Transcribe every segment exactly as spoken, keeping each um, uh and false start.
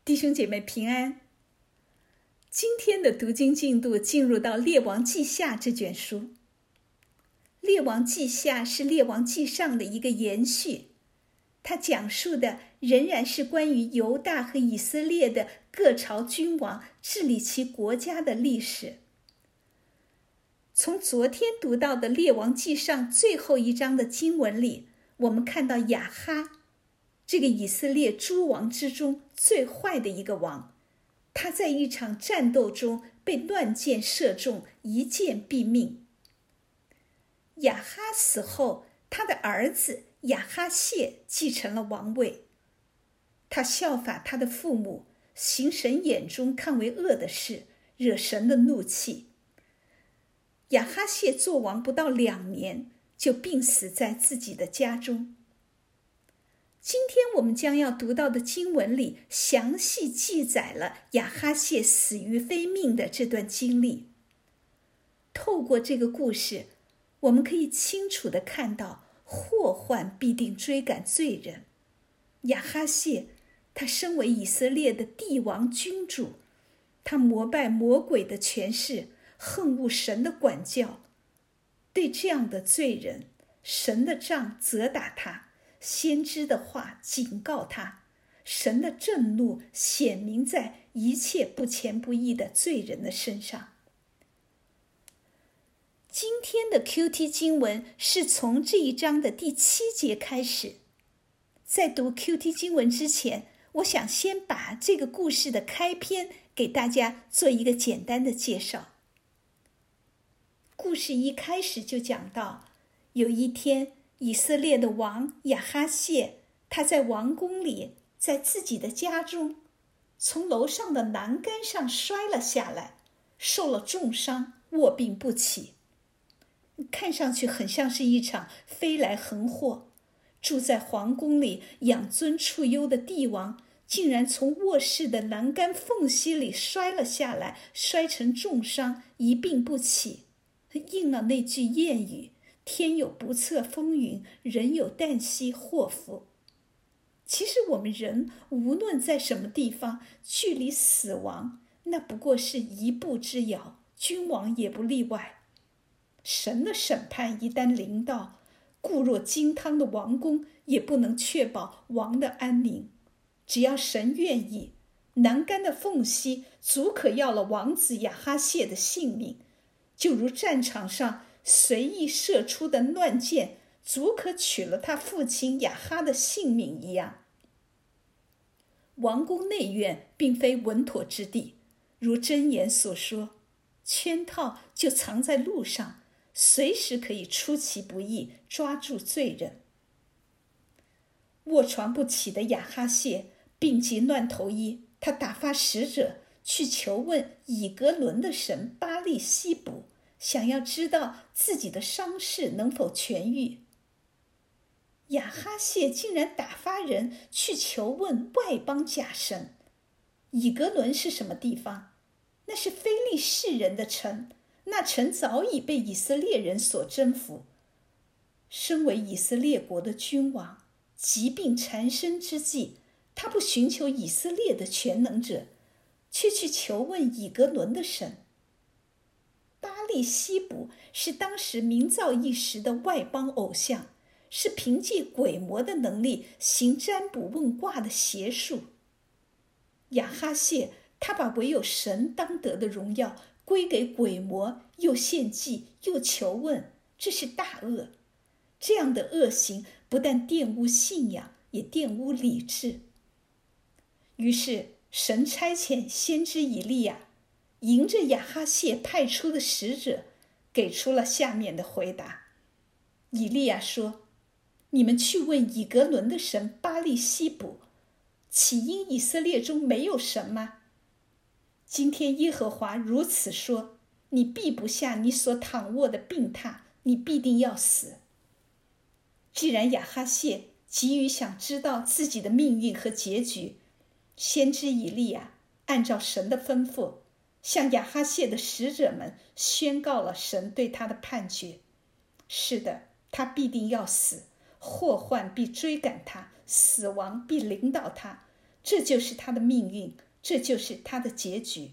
弟兄姐妹平安。今天的读经进度进入到《列王记下》这卷书。《列王记下》是《列王记上》的一个延续，它讲述的仍然是关于犹大和以色列的各朝君王治理其国家的历史。从昨天读到的《列王记上》最后一章的经文里，我们看到亚哈这个以色列诸王之中最坏的一个王，他在一场战斗中被乱箭射中，一箭毙命。亚哈死后，他的儿子亚哈谢继承了王位。他效法他的父母，行神眼中看为恶的事，惹神的怒气。亚哈谢做王不到两年，就病死在自己的家中。今天我们将要读到的经文里，详细记载了亚哈谢死于非命的这段经历。透过这个故事，我们可以清楚地看到，祸患必定追赶罪人。亚哈谢，他身为以色列的帝王君主，他膜拜魔鬼的权势，恨恶神的管教。对这样的罪人，神的杖责打他，先知的话警告他，神的震怒显明在一切不虔不义的罪人的身上。今天的 Q T 经文是从这一章的第七节开始。在读 Q T 经文之前，我想先把这个故事的开篇给大家做一个简单的介绍。故事一开始就讲到，有一天以色列的王亚哈谢，他在王宫里，在自己的家中，从楼上的栏杆上摔了下来，受了重伤，卧病不起。看上去很像是一场飞来横祸。住在皇宫里养尊处优的帝王，竟然从卧室的栏杆缝隙里摔了下来，摔成重伤，一病不起。应了那句谚语，天有不测风云，人有旦夕祸福。其实我们人无论在什么地方，距离死亡那不过是一步之遥，君王也不例外。神的审判一旦临到，固若金汤的王宫也不能确保王的安宁。只要神愿意，栏杆的缝隙足可要了王子亚哈谢的性命，就如战场上随意射出的乱箭足可取了他父亲亚哈的性命一样。王宫内院并非稳妥之地，如箴言所说，圈套就藏在路上，随时可以出其不意，抓住罪人。卧床不起的亚哈谢病急乱投医，他打发使者去求问以格伦的神巴利西卜，想要知道自己的伤势能否痊愈。亚哈谢竟然打发人去求问外邦假神。以格伦是什么地方？那是非利士人的城，那城早已被以色列人所征服。身为以色列国的君王，疾病缠身之际，他不寻求以色列的全能者，却去求问以格伦的神。巴利西卜是当时名噪一时的外邦偶像，是凭借鬼魔的能力行占卜问卦的邪术。亚哈谢他把唯有神当得的荣耀归给鬼魔，又献祭又求问，这是大恶。这样的恶行不但玷污信仰，也玷污理智。于是神差遣先知以利亚，迎着亚哈谢派出的使者，给出了下面的回答。以利亚说，你们去问以格伦的神巴利西卜，岂因以色列中没有神吗？今天耶和华如此说，你避不下你所躺卧的病榻，你必定要死。既然亚哈谢急于想知道自己的命运和结局，先知以利亚按照神的吩咐，向亚哈谢的使者们宣告了神对他的判决。是的，他必定要死，祸患必追赶他，死亡必临到他， 这就是他的命运，这就是他的结局。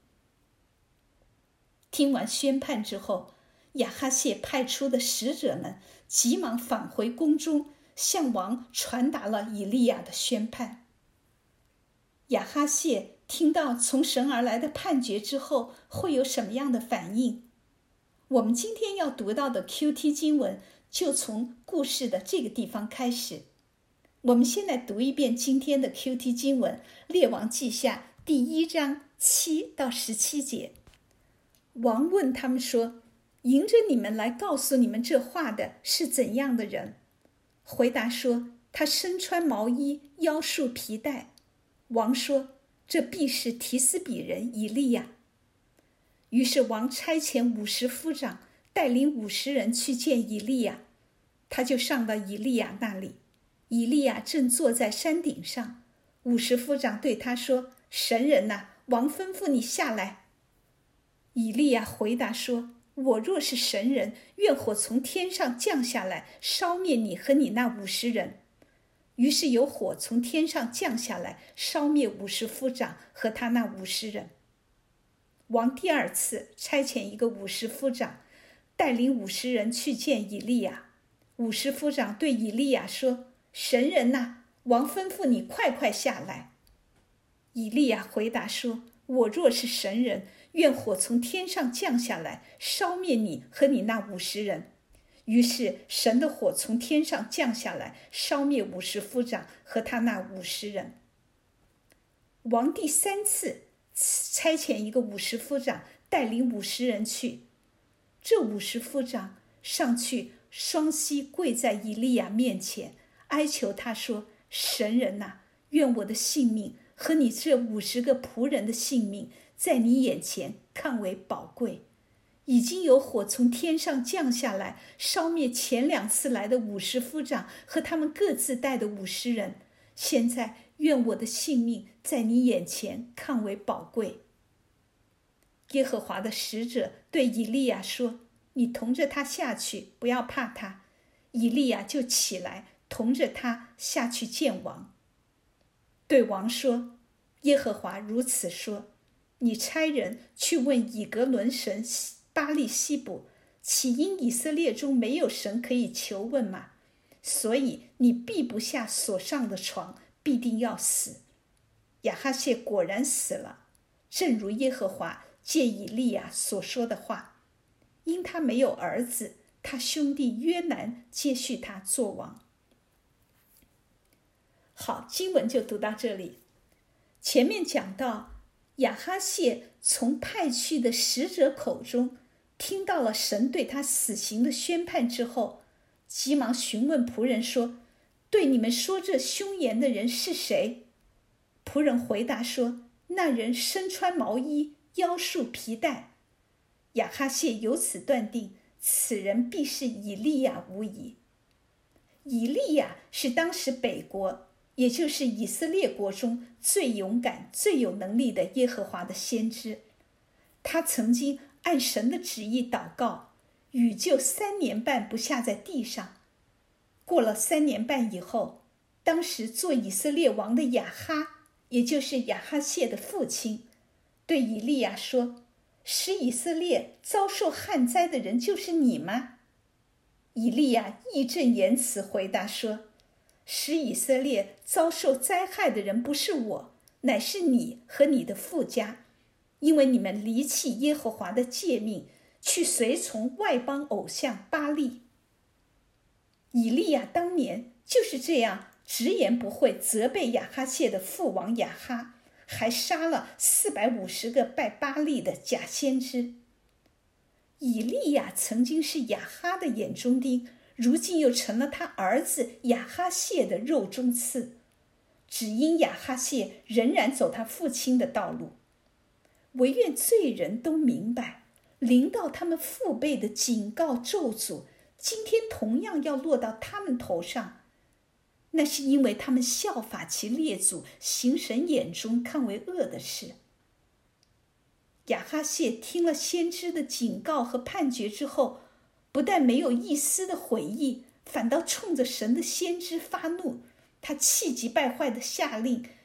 听完宣判之后，亚哈谢派出的使者们急忙返回宫中，向王传达了以利亚的宣判。亚哈谢听到从神而来的判决之后，会有什么样的反应？我们今天要读到的 Q T 经文就从故事的这个地方开始。我们先来读一遍今天的 Q T 经文，列王记下第一章七到十七节。王问他们说，迎着你们来告诉你们这话的是怎样的人？回答说，他身穿毛衣，腰束皮带。王说，这必是提斯比人以利亚。于是王差遣五十夫长带领五十人去见以利亚，他就上到以利亚那里。以利亚正坐在山顶上，五十夫长对他说，神人哪、啊，王吩咐你下来。以利亚回答说，我若是神人，愿火从天上降下来，烧灭你和你那五十人。于是有火从天上降下来，烧灭五十夫长和他那五十人。王第二次差遣一个五十夫长，带领五十人去见以利亚。五十夫长对以利亚说，神人哪、啊，王吩咐你快快下来。以利亚回答说，我若是神人，愿火从天上降下来，烧灭你和你那五十人。于是神的火从天上降下来，烧灭五十夫长和他那五十人。王第三次差遣一个五十夫长带领五十人去，这五十夫长上去双膝跪在以利亚面前，哀求他说，神人哪、啊，愿我的性命和你这五十个仆人的性命在你眼前看为宝贵。已经有火从天上降下来，烧灭前两次来的五十夫长和他们各自带的五十人。现在愿我的性命在你眼前看为宝贵。耶和华的使者对以利亚说，你同着他下去，不要怕他。以利亚就起来，同着他下去见王。对王说，耶和华如此说，你差人去问以格伦神巴利西卜，岂因以色列中没有神可以求问吗？所以你避不下所上的床，必定要死。亚哈谢果然死了，正如耶和华借以利亚所说的话，因他没有儿子，他兄弟约南接续他做王。好，经文就读到这里。前面讲到亚哈谢从派去的使者口中听到了神对他死刑的宣判之后，急忙询问仆人说，对你们说这凶言的人是谁？仆人回答说，那人身穿毛衣，腰束皮带。亚哈谢由此断定，此人必是以利亚无疑。以利亚是当时北国，也就是以色列国中最勇敢、最有能力的耶和华的先知。他曾经按神的旨意祷告，雨就三年半不下在地上。过了三年半以后，当时做以色列王的亚哈，也就是亚哈谢的父亲，对以利亚说，使以色列遭受旱灾的人就是你吗？以利亚义正言辞回答说，使以色列遭受灾害的人不是我，乃是你和你的父家，因为你们离弃耶和华的诫命，去随从外邦偶像巴力。以利亚当年就是这样直言不讳责备亚哈谢的父王亚哈，还杀了四百五十个拜巴力的假先知。以利亚曾经是亚哈的眼中钉，如今又成了他儿子亚哈谢的肉中刺，只因亚哈谢仍然走他父亲的道路。唯愿罪人都明白，临到他们父辈的警告咒诅，今天同样要落到他们头上，那是因为他们效法其列祖，行神眼中看为恶的事。亚哈谢听了先知的警告和判决之后，不但没有一丝的悔意，反倒冲着神的先知发怒。他气急败坏地下令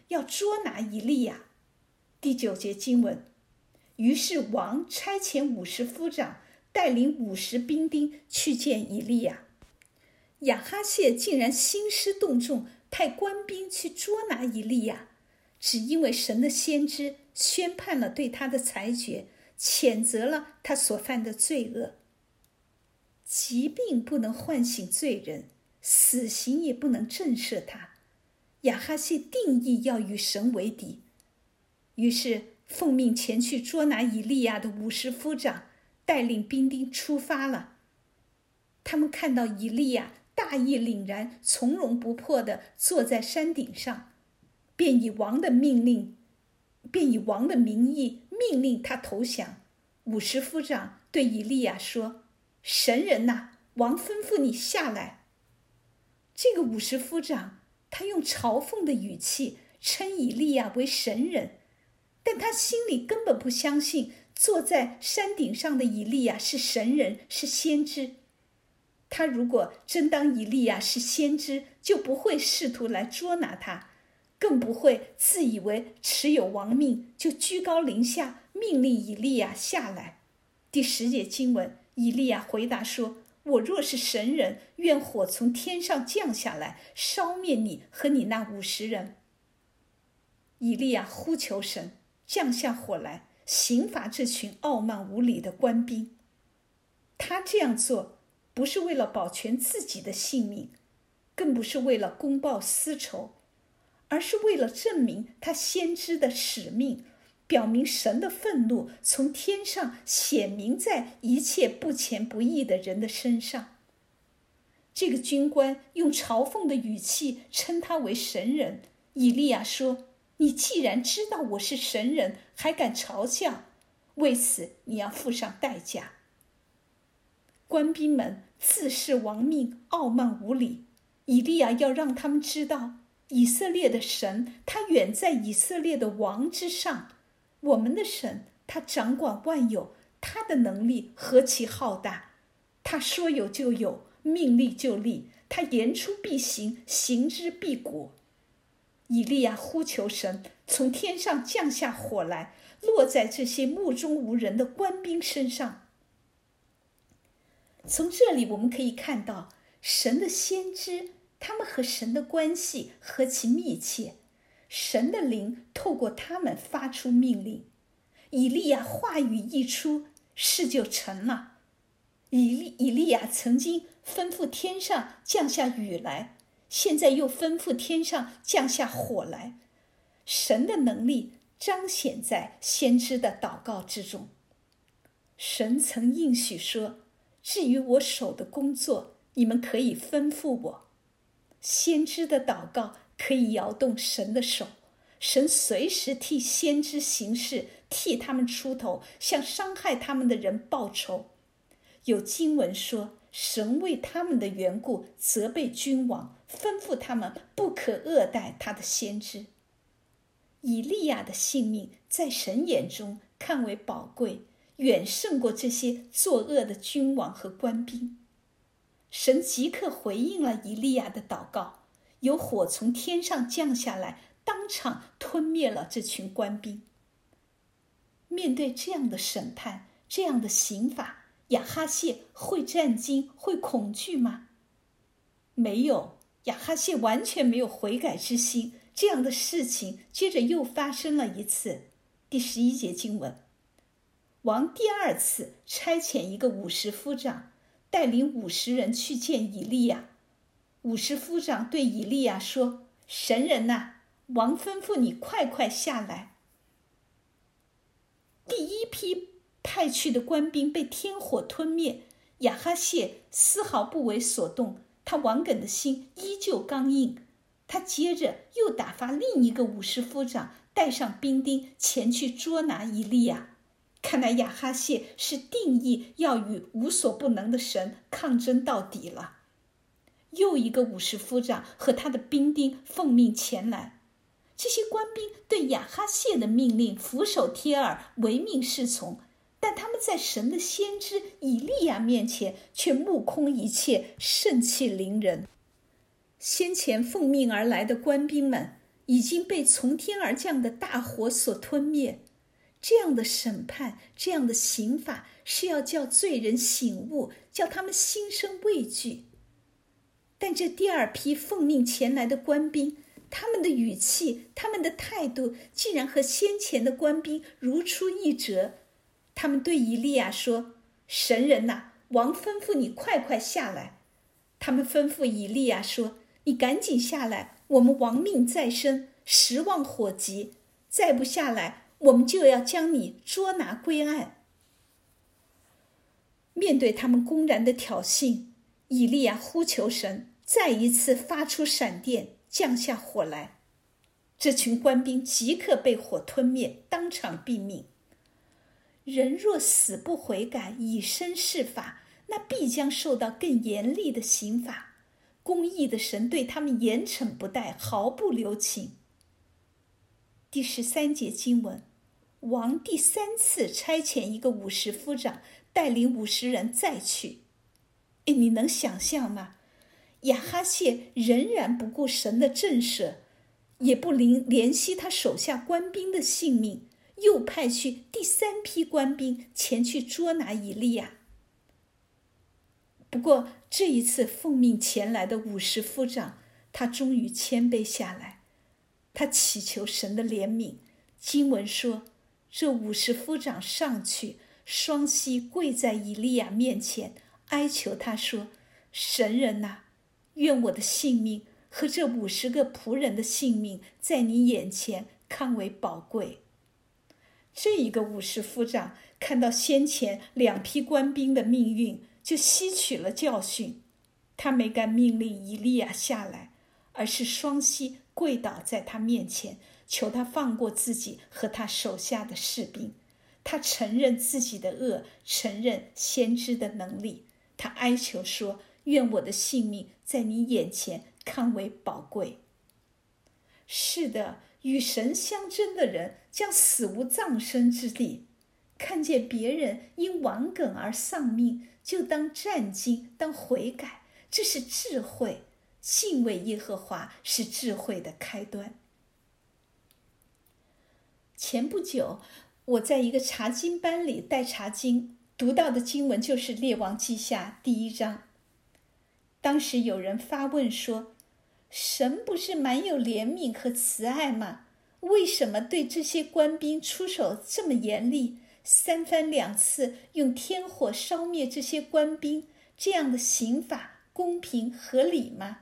要捉拿以利亚。第九节经文，于是王差遣五十夫长带领五十兵丁去见以利亚。亚哈谢竟然兴师动众，派官兵去捉拿以利亚，只因为神的先知宣判了对他的裁决，谴责了他所犯的罪恶。疾病不能唤醒罪人，死刑也不能震慑他。亚哈谢定义要与神为敌，于是奉命前去捉拿以利亚的五十夫长带领兵丁出发了。他们看到以利亚大义凛然，从容不迫地坐在山顶上，便以王的命令，便以王的名义命令他投降。五十夫长对以利亚说：“神人呐，王吩咐你下来。”这个五十夫长，他用嘲讽的语气称以利亚为神人，但他心里根本不相信坐在山顶上的以利亚是神人，是先知。他如果真当以利亚是先知，就不会试图来捉拿他，更不会自以为持有王命，就居高临下命令以利亚下来。第十节经文，以利亚回答说：“我若是神人，愿火从天上降下来，烧灭你和你那五十人。”以利亚呼求神，降下火来，刑罚这群傲慢无礼的官兵。他这样做不是为了保全自己的性命，更不是为了公报私仇，而是为了证明他先知的使命，表明神的愤怒从天上显明在一切不虔不义的人的身上。这个军官用嘲讽的语气称他为神人。以利亚说：“你既然知道我是神人，还敢嘲笑，为此你要付上代价。”官兵们自恃王命，傲慢无礼。以利亚要让他们知道，以色列的神，他远在以色列的王之上。我们的神，他掌管万有，他的能力何其浩大！他说有就有，命立就立，他言出必行，行之必果。以利亚呼求神，从天上降下火来，落在这些目中无人的官兵身上。从这里我们可以看到，神的先知他们和神的关系何其密切，神的灵透过他们发出命令。以利亚话语一出，事就成了。以利以利亚曾经吩咐天上降下雨来，现在又吩咐天上降下火来。神的能力彰显在先知的祷告之中。神曾应许说，至于我手的工作，你们可以吩咐我。先知的祷告可以摇动神的手，神随时替先知行事，替他们出头，向伤害他们的人报仇。有经文说，神为他们的缘故责备君王，吩咐他们不可恶待他的先知。以利亚的性命在神眼中看为宝贵，远胜过这些作恶的君王和官兵。神即刻回应了以利亚的祷告，有火从天上降下来，当场吞灭了这群官兵。面对这样的审判，这样的刑罚，亚哈谢会战惊，会恐惧吗？没有，亚哈谢完全没有悔改之心。这样的事情接着又发生了一次。第十一节经文，王第二次差遣一个五十夫长，带领五十人去见以利亚。五十夫长对以利亚说：“神人呐，王吩咐你快快下来。”第一批派去的官兵被天火吞灭，亚哈谢丝毫不为所动，他王耿的心依旧刚硬。他接着又打发另一个五十夫长，带上兵丁前去捉拿以利亚。看来亚哈谢是定义要与无所不能的神抗争到底了。又一个五十夫长和他的兵丁奉命前来。这些官兵对亚哈谢的命令俯首帖耳，唯命是从，但他们在神的先知以利亚面前却目空一切，盛气凌人。先前奉命而来的官兵们已经被从天而降的大火所吞灭。这样的审判，这样的刑罚，是要叫罪人醒悟，叫他们心生畏惧。但这第二批奉命前来的官兵，他们的语气，他们的态度，竟然和先前的官兵如出一辙。他们对以利亚说：“神人哪，王吩咐你快快下来。”他们吩咐以利亚说：“你赶紧下来，我们亡命在身，时望火急，再不下来，我们就要将你捉拿归案。”面对他们公然的挑衅，以利亚呼求神，再一次发出闪电，降下火来。这群官兵即刻被火吞灭，当场毙命。人若死不悔改，以身试法，那必将受到更严厉的刑罚。公义的神对他们严惩不贷，毫不留情。第十三节经文，王第三次差遣一个五十夫长，带领五十人再去。诶，你能想象吗？亚哈谢仍然不顾神的震慑，也不怜惜他手下官兵的性命，又派去第三批官兵前去捉拿以利亚。不过这一次奉命前来的五十夫长，他终于谦卑下来，他祈求神的怜悯。经文说，这五十夫长上去，双膝跪在以利亚面前，哀求他说：“神人哪，愿我的性命和这五十个仆人的性命在你眼前看为宝贵。”这一个五十夫长看到先前两批官兵的命运，就吸取了教训。他没敢命令以利亚下来，而是双膝跪倒在他面前，求他放过自己和他手下的士兵。他承认自己的恶，承认先知的能力。他哀求说：“愿我的性命在你眼前看为宝贵。”是的，与神相争的人将死无葬身之地。看见别人因顽梗而丧命，就当战兢，当悔改，这是智慧。敬畏耶和华是智慧的开端。前不久，我在一个查经班里带查经，读到的经文就是《列王记下》第一章。当时有人发问说：“神不是蛮有怜悯和慈爱吗？为什么对这些官兵出手这么严厉，三番两次用天火烧灭这些官兵？这样的刑法公平合理吗？”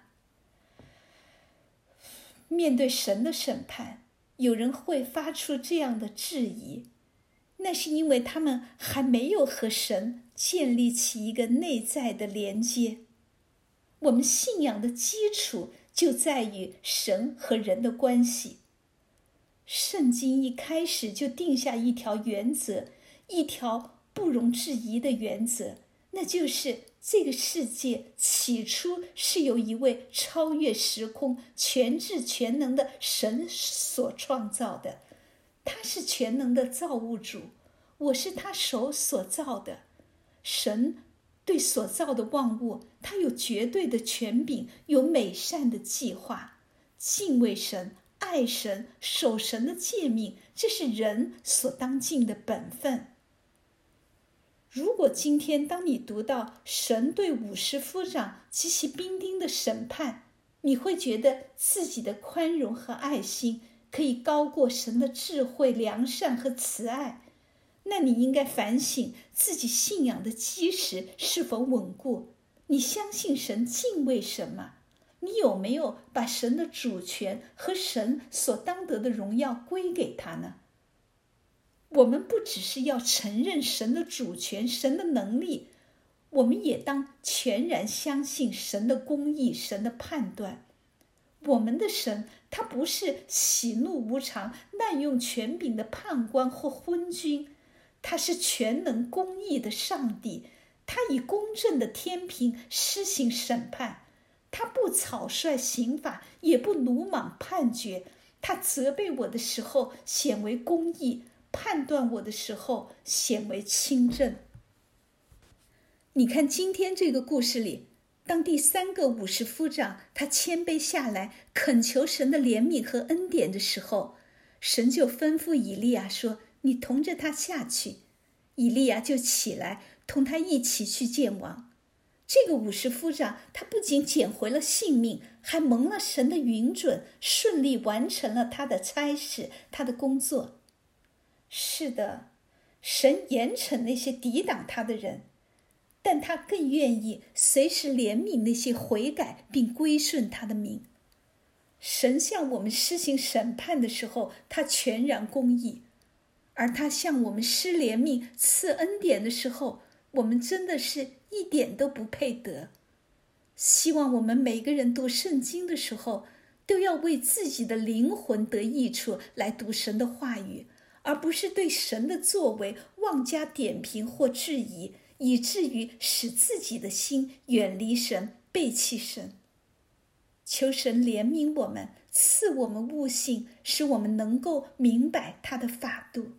面对神的审判，有人会发出这样的质疑，那是因为他们还没有和神建立起一个内在的连接。我们信仰的基础就在于神和人的关系。圣经一开始就定下一条原则，一条不容置疑的原则，那就是这个世界起初是由一位超越时空、全智全能的神所创造的。他是全能的造物主，我是他手所造的。神对所造的万物，他有绝对的权柄，有美善的计划。敬畏神、爱神、守神的诫命，这是人所当尽的本分。如果今天当你读到神对五十夫长及其兵丁的审判，你会觉得自己的宽容和爱心可以高过神的智慧、良善和慈爱，那你应该反省自己信仰的基石是否稳固。你相信神，敬畏神吗？你有没有把神的主权和神所当得的荣耀归给他呢？我们不只是要承认神的主权、神的能力，我们也当全然相信神的公义、神的判断。我们的神，他不是喜怒无常、滥用权柄的判官或昏君，他是全能公义的上帝，他以公正的天平施行审判，他不草率刑罚，也不鲁莽判决，他责备我的时候显为公义，判断我的时候显为清正。你看今天这个故事里， 当第三个五十夫长他谦卑下来，恳求神的怜悯和恩典的时候，神就吩咐以利亚说：“你同着他下去。”以利亚就起来，同他一起去见王。这个五十夫长，他不仅捡回了性命，还蒙了神的允准，顺利完成了他的差事，他的工作。是的，神严惩那些抵挡他的人，但他更愿意随时怜悯那些悔改并归顺他的名。神向我们施行审判的时候，他全然公义；而他向我们施怜悯、赐恩典的时候，我们真的是一点都不配得。希望我们每个人读圣经的时候，都要为自己的灵魂得益处来读神的话语，而不是对神的作为妄加点评或质疑，以至于使自己的心远离神，背弃神。求神怜悯我们，赐我们悟性，使我们能够明白他的法度。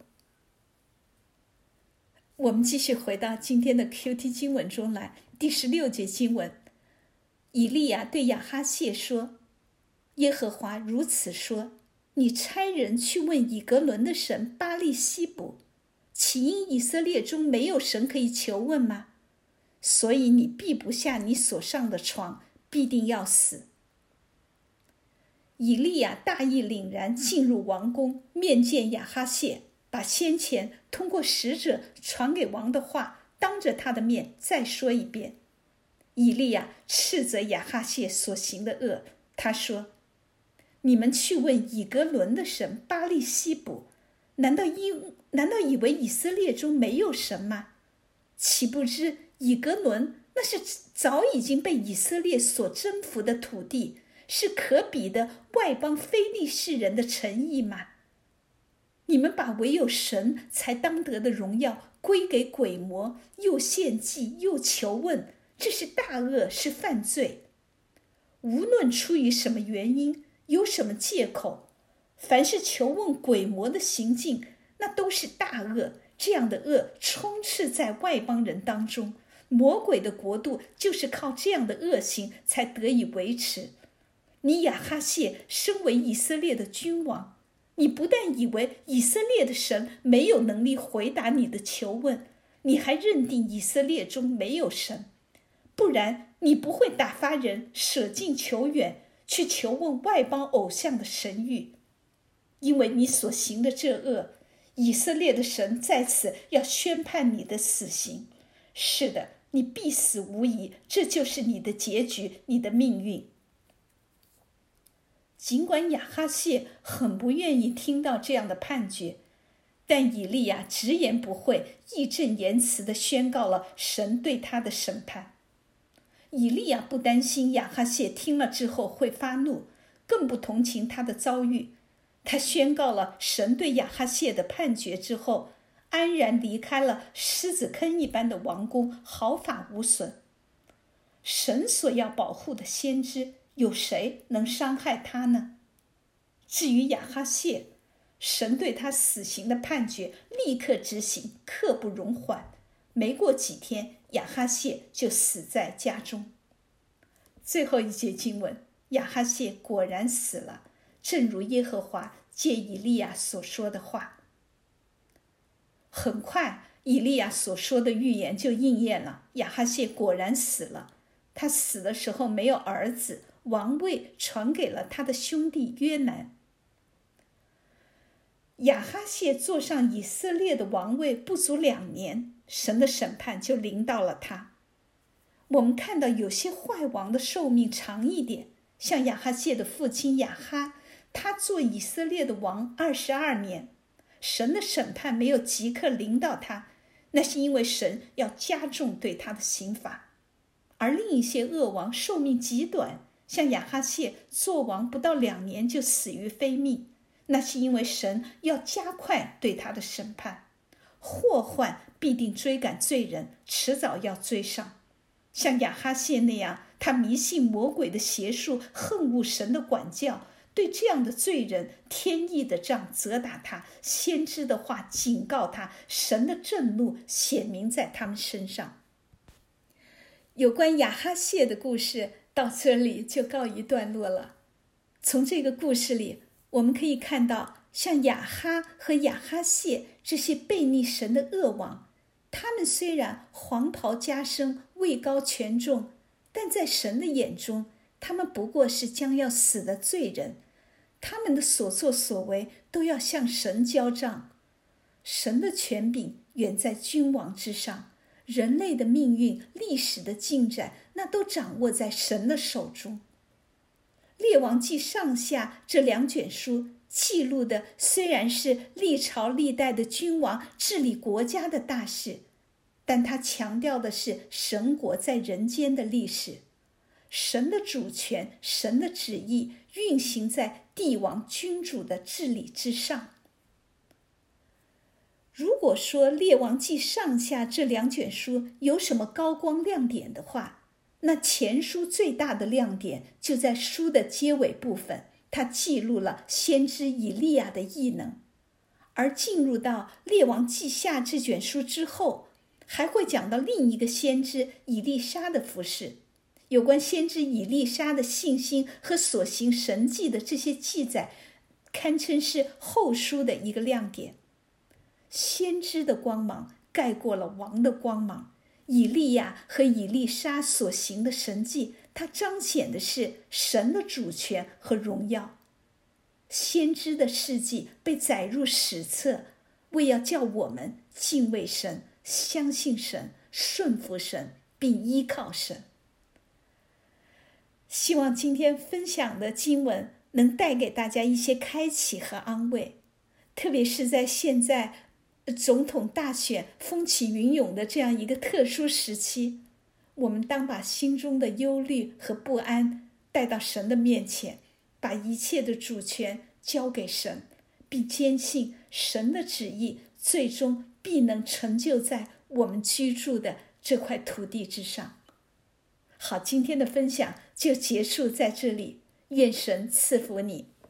我们继续回到今天的 Q T 经文中来，第十六节经文，以利亚对亚哈谢说：“耶和华如此说，你差人去问以革伦的神巴力西卜，岂因以色列中没有神可以求问吗？所以你避不下你所上的床，必定要死。”以利亚大义凛然进入王宫，面见亚哈谢，把先前通过使者传给王的话当着他的面再说一遍。以利亚斥责亚哈谢所行的恶，他说：“你们去问以革伦的神巴力西卜，难道因难道以为以色列中没有神吗？岂不知以革伦那是早已经被以色列所征服的土地，是可比的外邦非利士人的城邑吗？你们把唯有神才当得的荣耀归给鬼魔，又献祭又求问，这是大恶，是犯罪。无论出于什么原因，有什么借口，凡是求问鬼魔的行径，那都是大恶。这样的恶充斥在外邦人当中，魔鬼的国度就是靠这样的恶行才得以维持。你亚哈谢身为以色列的君王，你不但以为以色列的神没有能力回答你的求问，你还认定以色列中没有神，不然你不会打发人舍近求远，去求问外邦偶像的神谕。因为你所行的这恶，以色列的神在此要宣判你的死刑。是的，你必死无疑，这就是你的结局，你的命运。尽管亚哈谢很不愿意听到这样的判决，但以利亚直言不讳、义正言辞地宣告了神对他的审判。以利亚不担心亚哈谢听了之后会发怒，更不同情他的遭遇。他宣告了神对亚哈谢的判决之后，安然离开了狮子坑一般的王宫，毫发无损。神所要保护的先知，有谁能伤害他呢？至于亚哈谢，神对他死刑的判决立刻执行，刻不容缓。没过几天，亚哈谢就死在家中。最后一节经文，亚哈谢果然死了，正如耶和华借以利亚所说的话。很快，以利亚所说的预言就应验了，亚哈谢果然死了。他死的时候没有儿子，王位传给了他的兄弟约南。亚哈谢坐上以色列的王位不足两年，神的审判就临到了他。我们看到有些坏王的寿命长一点，像亚哈谢的父亲亚哈，他做以色列的王二十二年，神的审判没有即刻临到他，那是因为神要加重对他的刑罚。而另一些恶王寿命极短，像亚哈谢做王不到两年就死于非命，那是因为神要加快对他的审判。祸患必定追赶罪人，迟早要追上。像亚哈谢那样，他迷信魔鬼的邪术，恨恶神的管教，对这样的罪人，天意的杖责打他，先知的话警告他，神的震怒显明在他们身上。 有关亚哈谢的故事到这里就告一段落了。从这个故事里，我们可以看到，像亚哈和亚哈谢这些悖逆神的恶王，他们虽然黄袍加身，位高权重，但在神的眼中，他们不过是将要死的罪人。他们的所作所为都要向神交账。神的权柄远在君王之上，人类的命运、历史的进展，那都掌握在神的手中。列王记上下这两卷书记录的虽然是历朝历代的君王治理国家的大事，但它强调的是神国在人间的历史。神的主权、神的旨意运行在帝王君主的治理之上。如果说列王记上下这两卷书有什么高光亮点的话，那前书最大的亮点就在书的结尾部分，它记录了先知以利亚的异能。而进入到列王记下这卷书之后，还会讲到另一个先知以利沙的服事。有关先知以利沙的信心和所行神迹的这些记载，堪称是后书的一个亮点。先知的光芒盖过了王的光芒，以利亚和以利沙所行的神迹，它彰显的是神的主权和荣耀。先知的事迹被载入史册，为要叫我们敬畏神、相信神、顺服神，并依靠神。希望今天分享的经文能带给大家一些开启和安慰，特别是在现在总统大选风起云涌的这样一个特殊时期，我们当把心中的忧虑和不安带到神的面前，把一切的主权交给神，并坚信神的旨意最终必能成就在我们居住的这块土地之上。好，今天的分享就结束在这里，愿神赐福你。